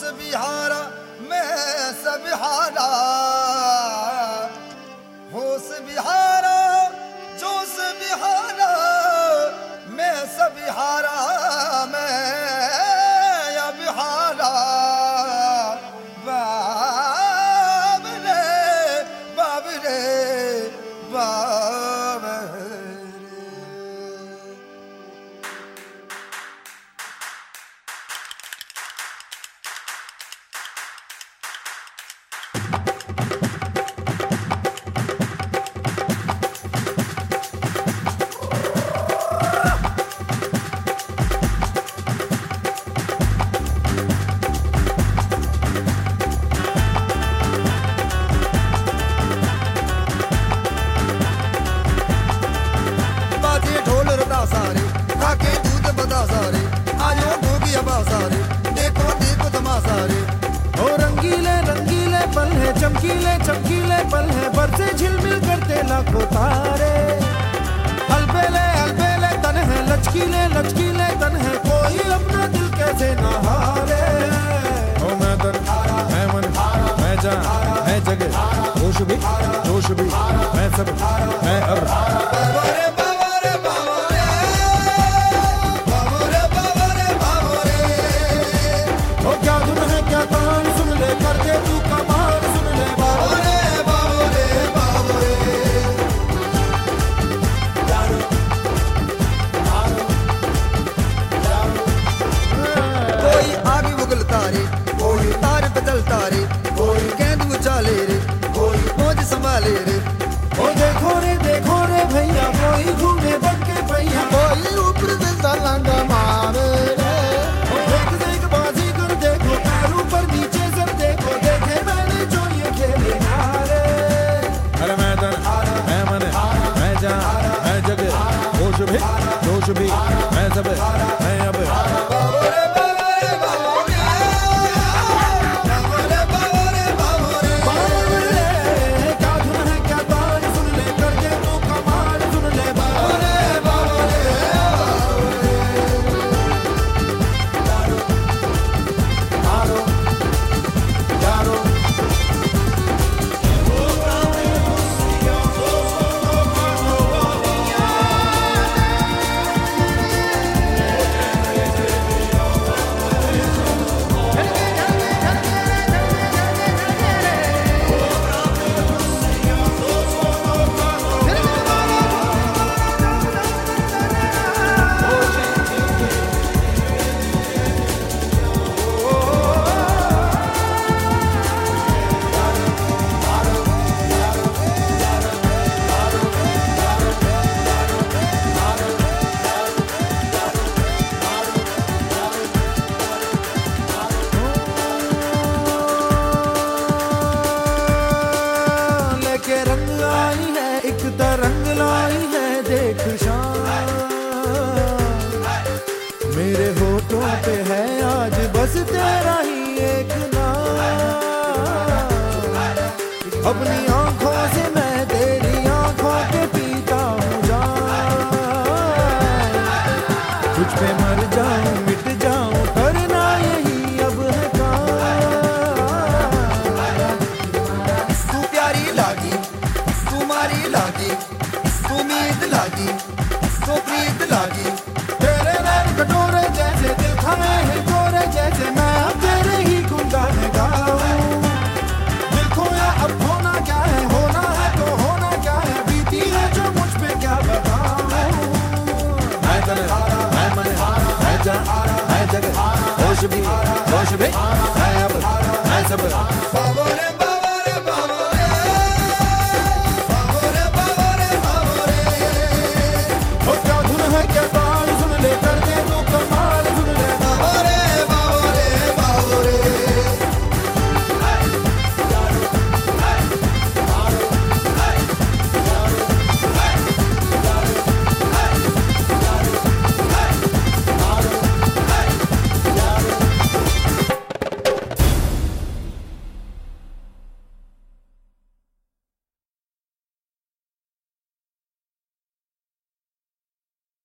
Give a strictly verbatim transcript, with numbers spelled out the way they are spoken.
बिहारा मैं सब हारा, होश बिहारा जोश बिहारा मैं सब हारा, मैं अब हारा बाब रे बाब रे बाब रे। सारे खाके दूध बता सारे आयो गोगी अबा सारे देखो देखो तमा सारे। ओ रंगीले रंगीले पल है चमकीले चमकीले पल है बरसे झिलमिल करते लाखों तारे। अलबेले अलबेले तन है लचकीले लचकीले तन है कोई अपना दिल कैसे न हारे। ओ मैं तन मैं मन मैं जान मैं जगह होश भी जोश भी मैं सब मैं अब। तारे कोई तार बदल तारे कोई गेंद उछाले रे कोई मौज संभाले रे। ओ देखो रे देखो रे भैया कोई घूमे बन के भैया कोई ऊपर से सलांगा मारे रे। ओ देख देख बाजी कर देखो पैर ऊपर नीचे सर देखो देखे मैंने जो ये खेले हारे। अरे मैं तन मैं मन मैं जान मैं जगह होश भी जोश भी मैं सब मैं अब। रंग आई है एक तरंग लाई है देख शान मेरे होठों पे है आज बस तेरा ही एक नाम। अपनी आंखों से मैं तेरी आंखों के पीता हूँ जान। तुझ पे मर जाऊं मिट जाऊं करना यही अब है काम। तू प्यारी लागी तुम्हारी लागी उम्मीद लागी तो प्रीत लागी। तेरे नैन कटोरे जैसे दिल खाए हैं गोरे जैसे मैं अब तेरे ही गुनगान गाऊं। दिल खोया अब होना क्या है होना है तो होना क्या है बीती है जो मुझ पे क्या बताऊं। मैं तन मैं मन मैं जान मैं जगह होश भी जोश भी मैं अब मैं सब।